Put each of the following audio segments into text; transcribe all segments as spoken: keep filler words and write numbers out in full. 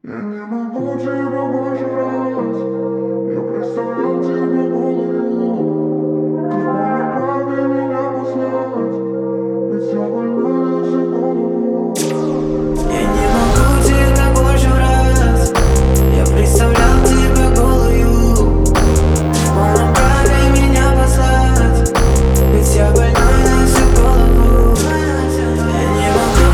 Я не могу тебя больше раз. Я представлял тебе голую. Ты вправе меня послать, ведь я больной на всю голову. Я не могу тебя больше раз. Я представлял тебя голую. Ты вправе меня послать, ведь я больной на всю голову. Я не могу.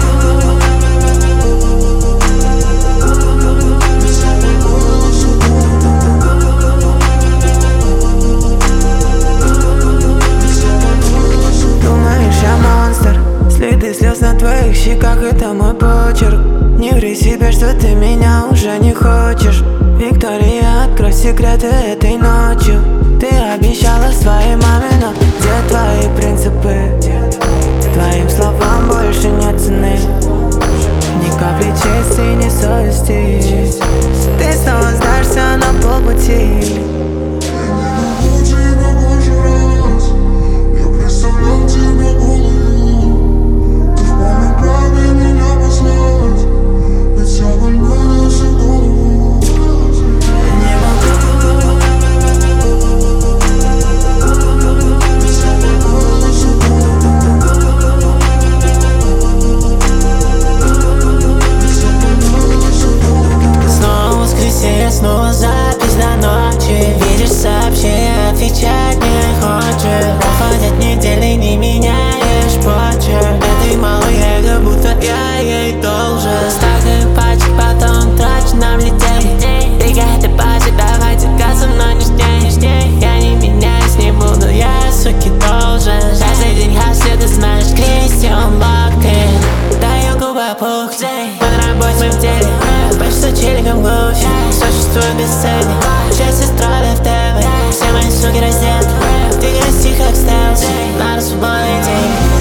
Следы слез на твоих щеках — это мой почерк. Не ври себе, что ты меня уже не хочешь. Виктория, открой секреты этой ночью. Ты обещала своей маме, но где твои принципы? Твоим словам больше нет цены. Ни капли чести, ни совести. Ты снова сдашься на полпути. Снова запись до ночи. Видишь сообщения, отвечать не хочешь. Проходят недели, не меняешь почерк. Этой малой эго, будто я ей должен. Стакаю пачек, потом трачу нам лететь. Бегай ты базе, давай тягаться, но не ждей. Я не меняюсь, не буду, я суки должен. Каждый день хаслю, ты знаешь, Кристиан Локин. Даю губы опухнуть, под работой мы в деле. Почти челиком глушь. Существует бесцельник, часть строя в ТВ. Все мои суки раздеты, ты гости как стелс. Надо свободный день.